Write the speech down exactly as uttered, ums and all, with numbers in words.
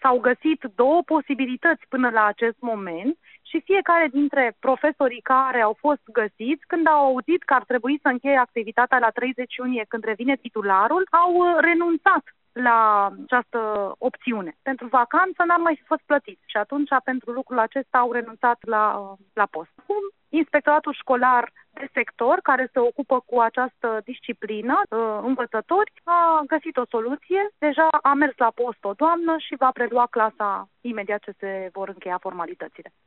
s-au găsit două posibilități până la acest moment și fiecare dintre profesorii care au fost găsiți, când au auzit că ar trebui să încheie activitatea la treizeci iunie, când revine titularul, au renunțat la această opțiune. Pentru vacanță n-ar mai fi fost plătit și atunci pentru lucrul acesta au renunțat la, la post. Inspectoratul școlar de sector, care se ocupă cu această disciplină, învățători, a găsit o soluție. Deja a mers la post o doamnă și va prelua clasa imediat ce se vor încheia formalitățile.